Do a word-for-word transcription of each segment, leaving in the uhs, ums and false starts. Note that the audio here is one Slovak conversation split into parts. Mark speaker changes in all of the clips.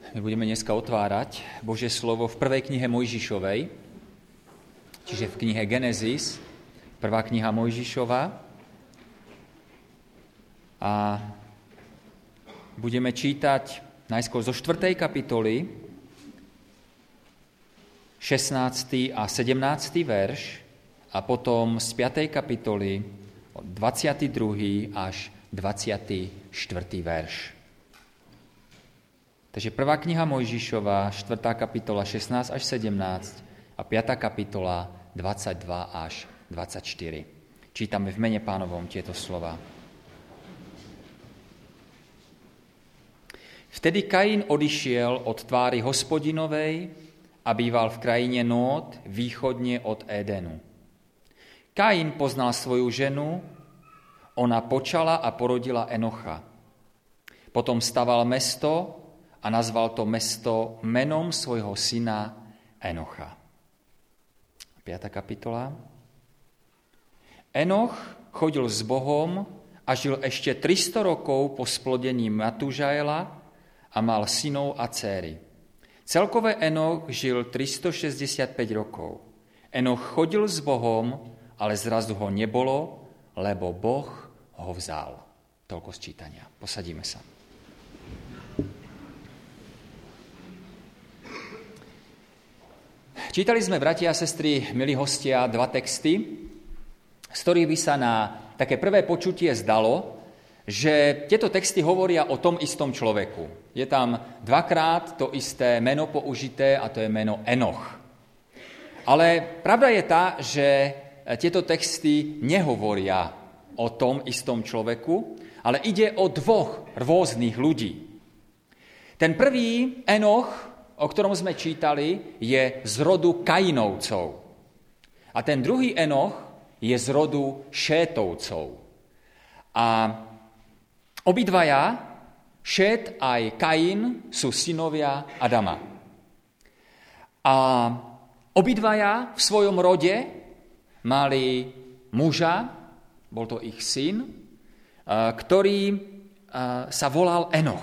Speaker 1: My budeme dneska otvárať Božie slovo v prvej knihe Mojžišovej, čiže v knihe Genesis, prvá kniha Mojžišova. A budeme čítať najskôr zo štvrtej kapitoly, šestnásty a sedemnásty verš, a potom z piatej kapitoly dvadsiaty druhý až dvadsiaty štvrtý verš. Takže prvá kniha Mojžišova, štvrtá kapitola šestnásť až sedemnásť a piatá kapitola dvadsaťdva až dvadsaťštyri. Čítame v mene Pánovom tieto slova. Vtedy Kain odišiel od tvári Hospodinovej a býval v krajine Nód východne od Édenu. Kain poznal svoju ženu, ona počala a porodila Enocha. Potom staval mesto a nazval to mesto menom svojho syna Enocha. piata kapitola. Enoch chodil s Bohom a žil ešte tristo rokov po splodení Matúžaela a mal synov a dcéry. Celkové Enoch žil tristošesťdesiatpäť rokov. Enoch chodil s Bohom, ale zrazu ho nebolo, lebo Boh ho vzal. Toľko z čítania. Posadíme sa. Čítali sme, bratia a sestry, milí hostia, dva texty, z ktorých by sa na také prvé počutie zdalo, že tieto texty hovoria o tom istom človeku. Je tam dvakrát to isté meno použité a to je meno Enoch. Ale pravda je tá, že tieto texty nehovoria o tom istom človeku, ale ide o dvoch rôznych ľudí. Ten prvý, Enoch, o ktorom sme čítali, je z rodu Kainovcov. A ten druhý Enoch je z rodu Šétovcov. A obidvaja, Šét aj Kain, sú synovia Adama. A obidvaja v svojom rode mali muža, bol to ich syn, ktorý sa volal Enoch.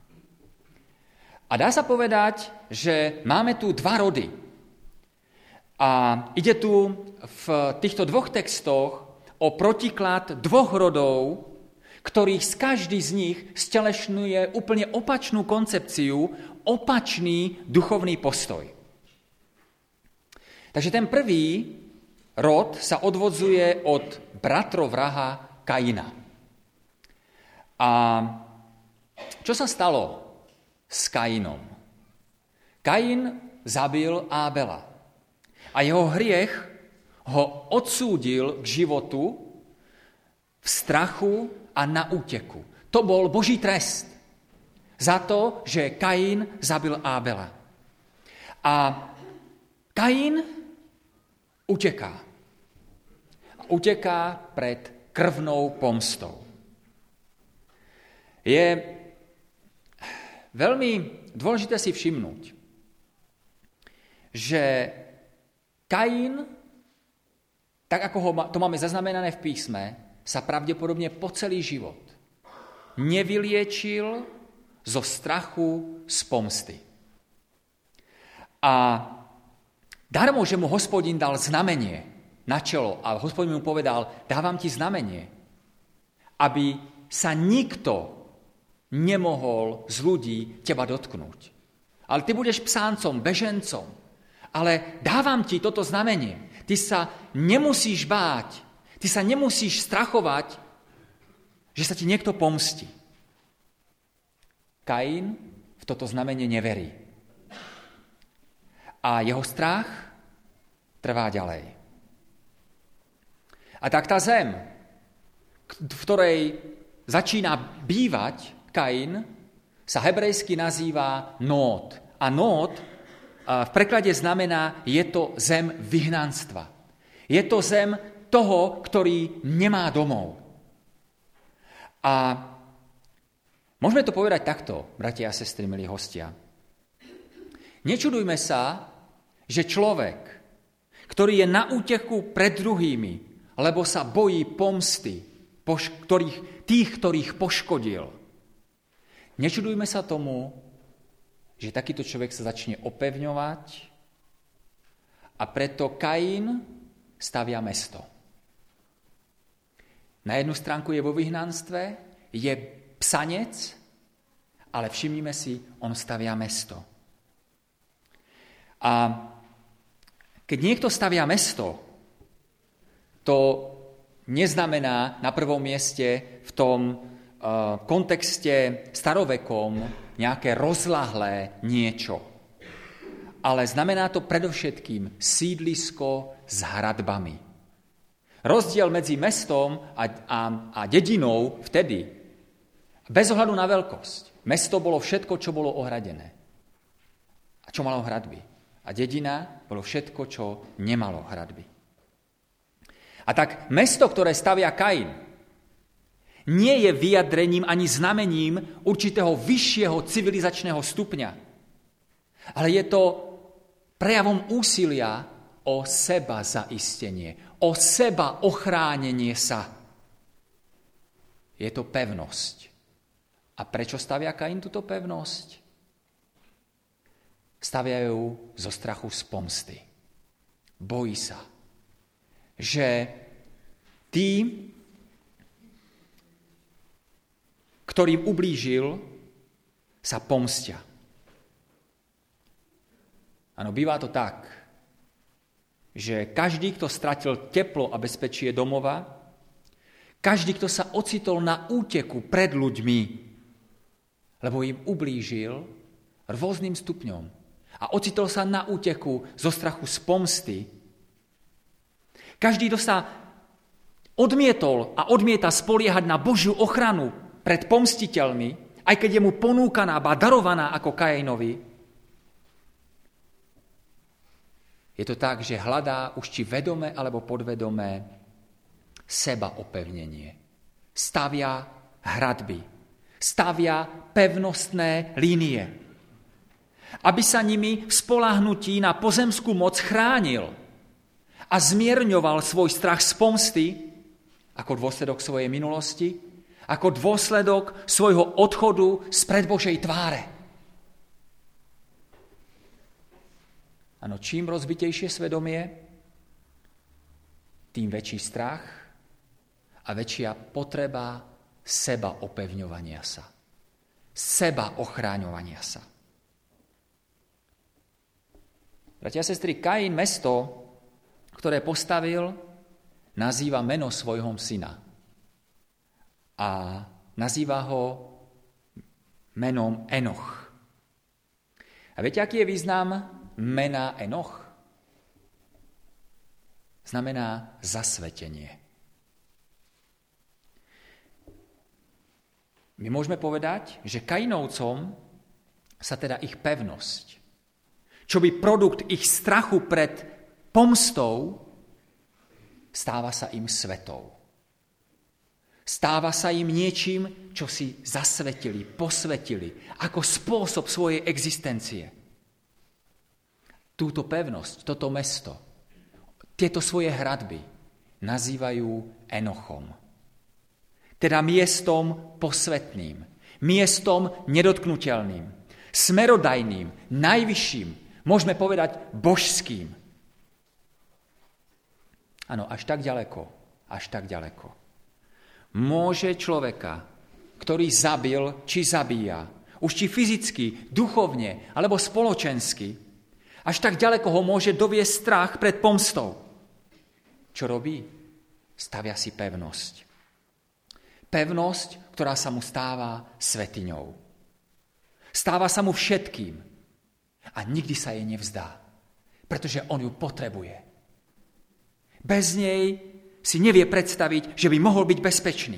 Speaker 1: A dá sa povedať, že máme tu dva rody. A ide tu v týchto dvoch textoch o protiklad dvoch rodov, ktorých z každý z nich stelešňuje úplne opačnú koncepciu, opačný duchovný postoj. Takže ten prvý rod sa odvodzuje od bratrovraha Kaina. A čo sa stalo s Kainom? Kain zabil Ábela a jeho hriech ho odsúdil k životu v strachu a na úteku. To bol Boží trest za to, že Kain zabil Ábela. A Kain uteká. Uteká pred krvnou pomstou. Je veľmi dôležité si všimnúť, že Kain, tak ako ho, to máme zaznamenané v písme, sa pravdepodobne po celý život nevyliečil zo strachu z pomsty. A darmo, že mu Hospodin dal znamenie na čelo a Hospodin mu povedal, dávam ti znamenie, aby sa nikto nemohol z ľudí teba dotknúť. Ale ty budeš psáncom, bežencom, ale dávam ti toto znamenie. Ty sa nemusíš báť, ty sa nemusíš strachovať, že sa ti niekto pomstí. Kain v toto znamenie neverí. A jeho strach trvá ďalej. A tak tá zem, v ktorej začína bývať Kain, sa hebrejsky nazýva Nód. A Nód v preklade znamená, je to zem vyhnanstva. Je to zem toho, ktorý nemá domov. A môžeme to povedať takto, bratia a sestry, milí hostia. Nečudujme sa, že človek, ktorý je na úteku pred druhými, lebo sa bojí pomsty poš- ktorých, tých, ktorých poškodil, nečudujme sa tomu, že takýto človek sa začne opevňovať a preto Kain stavia mesto. Na jednu stránku je vo vyhnanstve, je psanec, ale všimnime si, on stavia mesto. A keď niekto stavia mesto, to neznamená na prvom mieste v tom uh, kontexte starovekom nejaké rozlahlé niečo. Ale znamená to predovšetkým sídlisko s hradbami. Rozdiel medzi mestom a, a, a dedinou vtedy, bez ohľadu na veľkosť. Mesto bolo všetko, čo bolo ohradené. A čo malo hradby. A dedina bolo všetko, čo nemalo hradby. A tak mesto, ktoré stavia Kain, nie je vyjadrením ani znamením určitého vyššieho civilizačného stupňa, ale je to prejavom úsilia o seba zaistenie, o seba ochránenie sa. Je to pevnosť. A prečo stavia Kain túto pevnosť? Stavia ju zo strachu z pomsty. Bojí sa, že tí, ktorým ublížil, sa pomstia. Áno, býva to tak, že každý, kto stratil teplo a bezpečie domova, každý, kto sa ocitol na úteku pred ľuďmi, lebo im ublížil rôznym stupňom a ocitol sa na úteku zo strachu z pomsty, každý, kto sa odmietol a odmieta spoliehať na Božiu ochranu pred pomstiteľmi, aj keď je mu ponúkaná, ba darovaná ako Kainovi, je to tak, že hľadá už či vedome alebo podvedome seba opevnenie. Stavia hradby, stavia pevnostné línie, aby sa nimi v spoľahnutí na pozemskú moc chránil a zmierňoval svoj strach z pomsty ako dôsledok svojej minulosti, ako dôsledok svojho odchodu spred Božej tváre. Áno, čím rozbitejšie svedomie, tým väčší strach a väčšia potreba seba opevňovania sa, seba ochráňovania sa. Bratia a sestry, Kain mesto, ktoré postavil, nazýva meno svojho syna. A nazýva ho menom Enoch. A viete, aký je význam mena Enoch? Znamená zasvetenie. My môžeme povedať, že Kainovcom sa teda ich pevnosť, čo by produkt ich strachu pred pomstou, stáva sa im svetou. Stáva sa im niečím, čo si zasvetili, posvetili, ako spôsob svojej existencie. Túto pevnosť, toto mesto, tieto svoje hradby nazývajú Enochom. Teda miestom posvetným, miestom nedotknuteľným, smerodajným, najvyšším, môžeme povedať božským. Áno, až tak ďaleko, až tak ďaleko. Môže človeka, ktorý zabil, či zabíja, už či fyzicky, duchovne, alebo spoločensky, až tak ďaleko ho môže doviesť strach pred pomstou. Čo robí? Stavia si pevnosť. Pevnosť, ktorá sa mu stáva svetiňou. Stáva sa mu všetkým a nikdy sa jej nevzdá, pretože on ju potrebuje. Bez nej si nevie predstaviť, že by mohol byť bezpečný.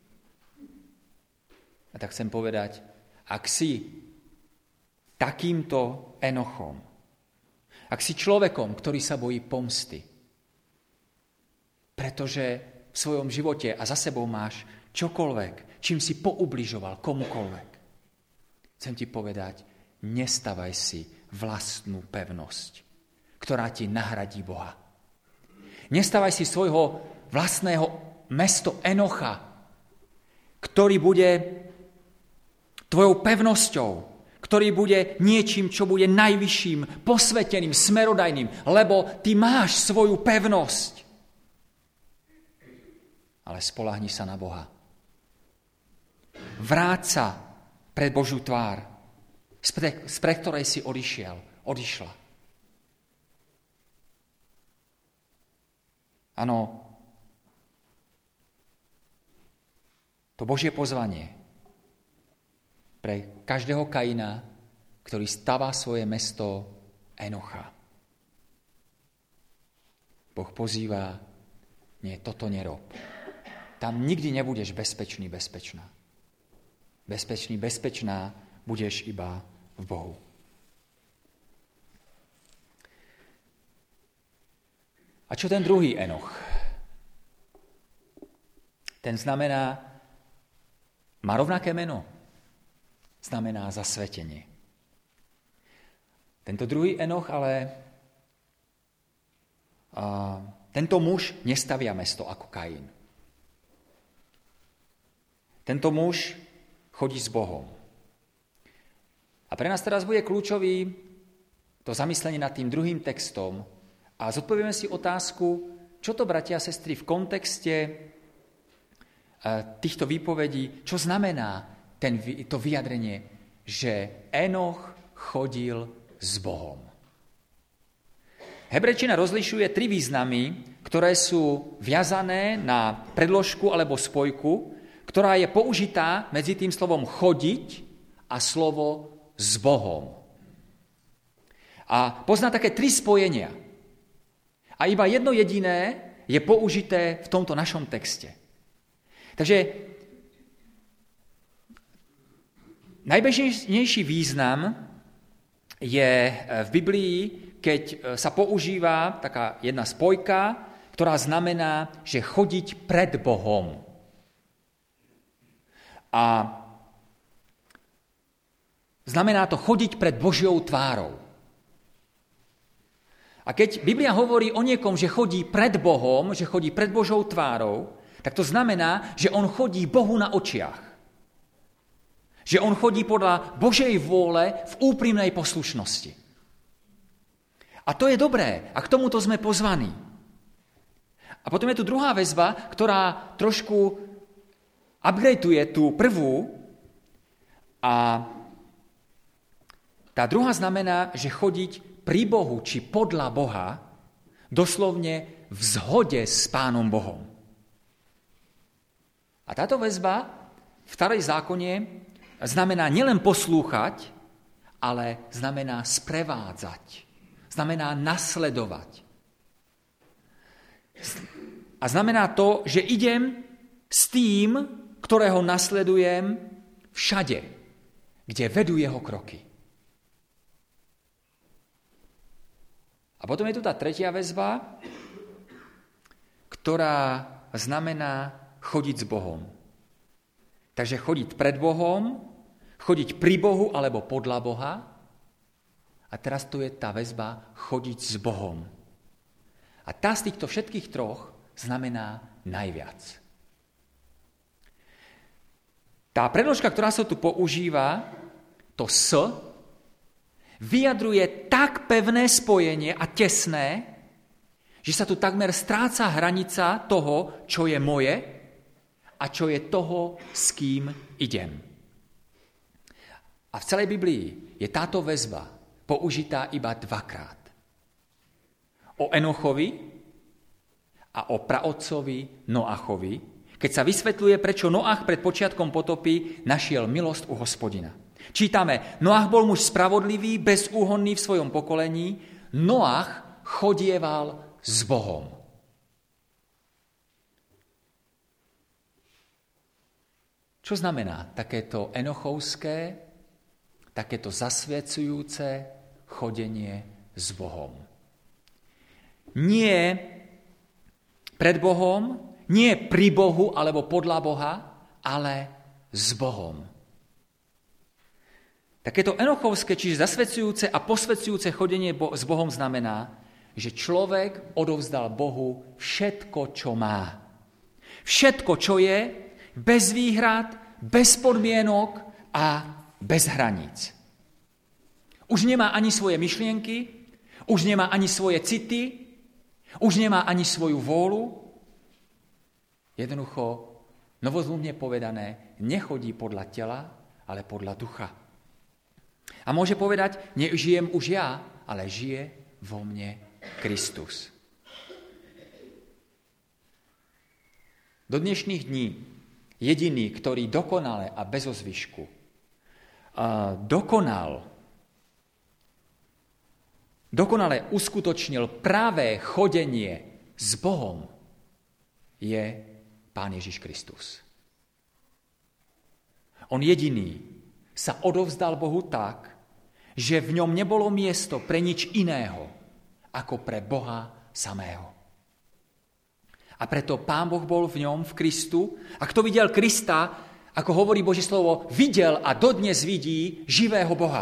Speaker 1: A tak chcem povedať, ak si takýmto Enochom, ak si človekom, ktorý sa bojí pomsty, pretože v svojom živote a za sebou máš čokoľvek, čím si poubližoval komukoľvek, chcem ti povedať, nestavaj si vlastnú pevnosť, ktorá ti nahradí Boha. Nestavaj si svojho vlastného mesto Enocha, ktorý bude tvojou pevnosťou, ktorý bude niečím, čo bude najvyšším, posveteným, smerodajným, lebo ty máš svoju pevnosť. Ale spoľahni sa na Boha. Vráť sa pred Božiu tvár, spred ktorej si odišiel, odišla. Áno, to Božie pozvanie pre každého Kaina, ktorý stavá svoje mesto Enocha. Boh pozýva, nie, toto nerob. Tam nikdy nebudeš bezpečný, bezpečná. Bezpečný, bezpečná budeš iba v Bohu. A čo ten druhý Enoch? Ten znamená, má rovnaké meno. Znamená zasvetenie. Tento druhý Enoch ale, a, tento muž nestavia mesto ako Kain. Tento muž chodí s Bohom. A pre nás teraz bude kľúčový to zamyslenie nad tým druhým textom a zodpovieme si otázku, čo to, bratia a sestry, v kontexte týchto výpovedí, čo znamená ten, to vyjadrenie, že Enoch chodil s Bohom. Hebrejčina rozlišuje tri významy, ktoré sú viazané na predložku alebo spojku, ktorá je použitá medzi tým slovom chodiť a slovo s Bohom. A pozná také tri spojenia. A iba jedno jediné je použité v tomto našom texte. Takže najbežnejší význam je v Biblii, keď sa používa taká jedna spojka, ktorá znamená, že chodiť pred Bohom. A znamená to chodiť pred Božiou tvárou. A keď Biblia hovorí o niekom, že chodí pred Bohom, že chodí pred Božou tvárou, tak to znamená, že on chodí Bohu na očiach. Že on chodí podľa Božej vôle v úprimnej poslušnosti. A to je dobré. A k tomuto sme pozvaní. A potom je tu druhá väzba, ktorá trošku upgradeuje tú prvú. A tá druhá znamená, že chodiť pri Bohu, či podľa Boha, doslovne v zhode s Pánom Bohom. A táto väzba v starej zákone znamená nielen poslúchať, ale znamená sprevádzať. Znamená nasledovať. A znamená to, že idem s tým, ktorého nasledujem všade, kde vedú jeho kroky. A potom je tu tá tretia väzba, ktorá znamená chodiť s Bohom. Takže chodiť pred Bohom, chodiť pri Bohu alebo podľa Boha. A teraz tu je tá väzba chodiť s Bohom. A tá z týchto všetkých troch znamená najviac. Tá predložka, ktorá sa tu používa, to s, vyjadruje tak pevné spojenie a tesné, že sa tu takmer stráca hranica toho, čo je moje a čo je toho, s kým idem. A v celej Biblii je táto väzba použitá iba dvakrát. O Enochovi a o praotcovi Noachovi, keď sa vysvetľuje, prečo Noach pred počiatkom potopy našiel milosť u Hospodina. Čítame, Noach bol muž spravodlivý, bezúhonný v svojom pokolení, Noach chodieval s Bohom. Čo znamená takéto enochovské, takéto zasviecujúce chodenie s Bohom? Nie pred Bohom, nie pri Bohu alebo podľa Boha, ale s Bohom. Takéto enochovské, čiže zasvedcujúce a posvedcujúce chodenie s Bohom znamená, že človek odovzdal Bohu všetko, čo má. Všetko, čo je, bez výhrad, bez podmienok a bez hraníc. Už nemá ani svoje myšlienky, už nemá ani svoje city, už nemá ani svoju vôľu. Jednoducho, novozmluvne povedané, nechodí podľa tela, ale podľa ducha. A môže povedať, nežijem už ja, ale žije vo mne Kristus. Do dnešných dní jediný, ktorý dokonale a bez ozvyšku dokonal, dokonale uskutočnil práve chodenie s Bohom, je Pán Ježiš Kristus. On jediný sa odovzdal Bohu tak, že v ňom nebolo miesto pre nič iného, ako pre Boha samého. A preto Pán Boh bol v ňom, v Kristu. A kto videl Krista, ako hovorí Božie slovo, videl a dodnes vidí živého Boha.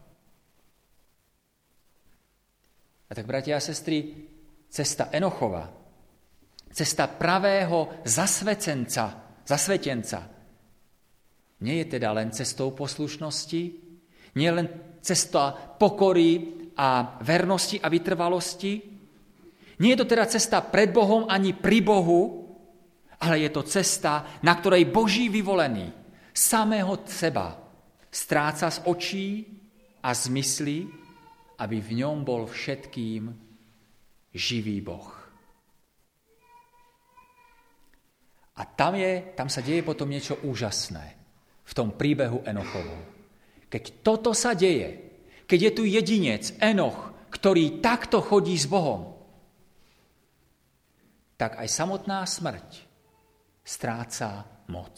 Speaker 1: A tak, bratia a sestry, cesta Enochova, cesta pravého zasvecenca, zasvetenca, nie je teda len cestou poslušnosti, nie je len cesta pokory a vernosti a vytrvalosti, nie je to teda cesta pred Bohom ani pri Bohu, ale je to cesta, na ktorej Boží vyvolený samého seba stráca z očí a z myslí, aby v ňom bol všetkým živý Boh. A tam, je, tam sa deje potom niečo úžasné v tom príbehu Enochovom. Keď toto sa deje, keď je tu jedinec Enoch, ktorý takto chodí s Bohom, tak aj samotná smrť stráca moc.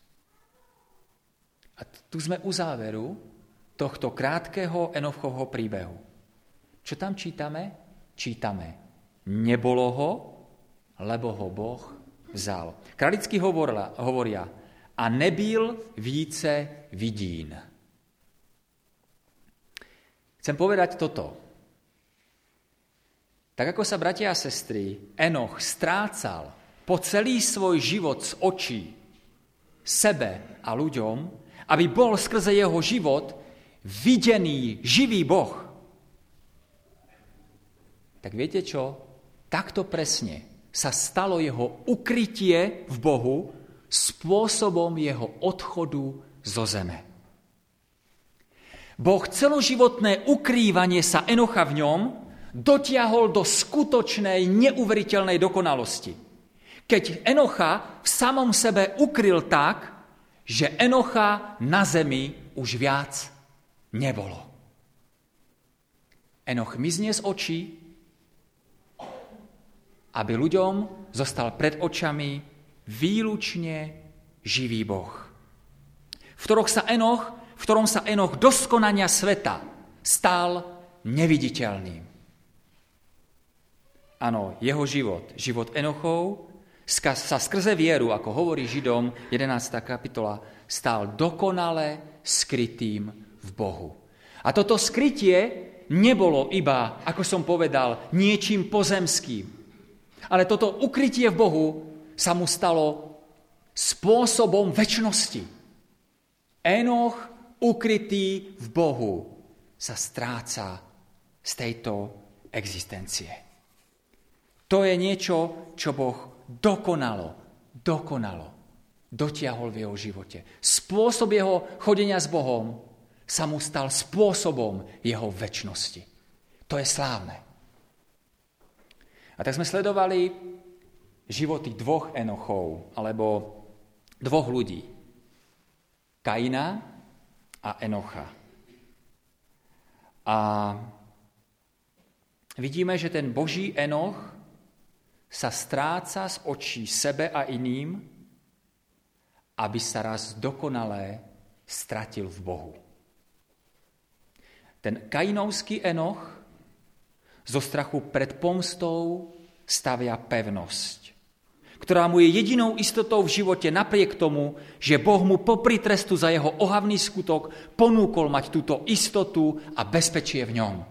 Speaker 1: A tu sme u záveru tohto krátkeho Enochovho príbehu. Čo tam čítame? Čítame, nebolo ho, lebo ho Boh vzal. Králicky hovoria, a nebyl více vidín. Chcem povedať toto. Tak ako sa, bratia a sestry, Enoch strácal po celý svoj život z očí sebe a ľuďom, aby bol skrze jeho život videný živý Boh. Tak viete čo? Takto presne sa stalo jeho ukrytie v Bohu spôsobom jeho odchodu zo zeme. Boh celoživotné ukrývanie sa Enocha v ňom dotiahol do skutočnej, neuveriteľnej dokonalosti. Keď Enocha v samom sebe ukryl tak, že Enocha na zemi už viac nebolo. Enoch mizne z očí, aby ľuďom zostal pred očami výlučne živý Boh. V ktorom sa Enoch, v ktorom sa Enoch do skonania sveta stal neviditeľným. Áno, jeho život, život Enochov, sa skrze vieru, ako hovorí Židom jedenásta kapitola, stal dokonale skrytým v Bohu. A toto skrytie nebolo iba, ako som povedal, niečím pozemským. Ale toto ukrytie v Bohu sa mu stalo spôsobom večnosti. Enoch, ukrytý v Bohu, sa stráca z tejto existencie. To je niečo, čo Boh dokonalo, dokonalo dotiahol v jeho živote. Spôsob jeho chodenia s Bohom sa mu stal spôsobom jeho večnosti. To je slávne. A tak sme sledovali životy dvoch Enochov, alebo dvoch ľudí. Kaina a Enocha. A vidíme, že ten Boží Enoch sa stráca z očí sebe a iným, aby sa raz dokonale stratil v Bohu. Ten kainovský Enoch zo strachu pred pomstou stavia pevnosť, ktorá mu je jedinou istotou v živote napriek tomu, že Boh mu popri trestu za jeho ohavný skutok ponúkol mať túto istotu a bezpečie v ňom.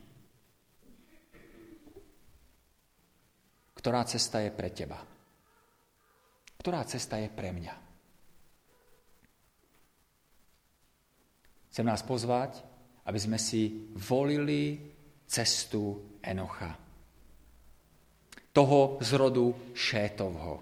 Speaker 1: Ktorá cesta je pre teba? Ktorá cesta je pre mňa? Chcem nás pozvať, aby sme si volili cestu Enocha. Toho z rodu Šétovho.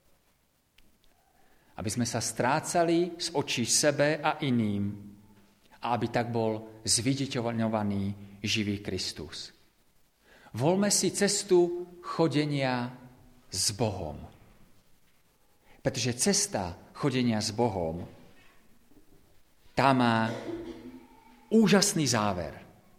Speaker 1: Aby sme sa strácali z očí sebe a iným a aby tak bol zviditeľňovaný živý Kristus. Volme si cestu chodenia s Bohom. Pretože cesta chodenia s Bohom, tá má úžasný záver.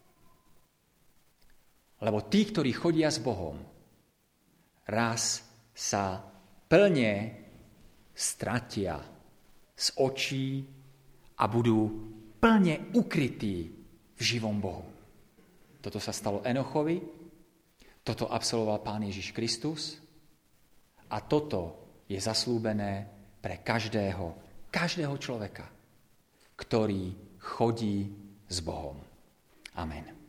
Speaker 1: Lebo tí, ktorí chodia s Bohom, raz sa plne stratia z očí a budú plne ukrytí v živom Bohu. Toto sa stalo Enochovi, toto absolvoval Pán Ježiš Kristus a toto je zaslúbené pre každého, každého človeka, ktorý chodí s Bohom. Amen.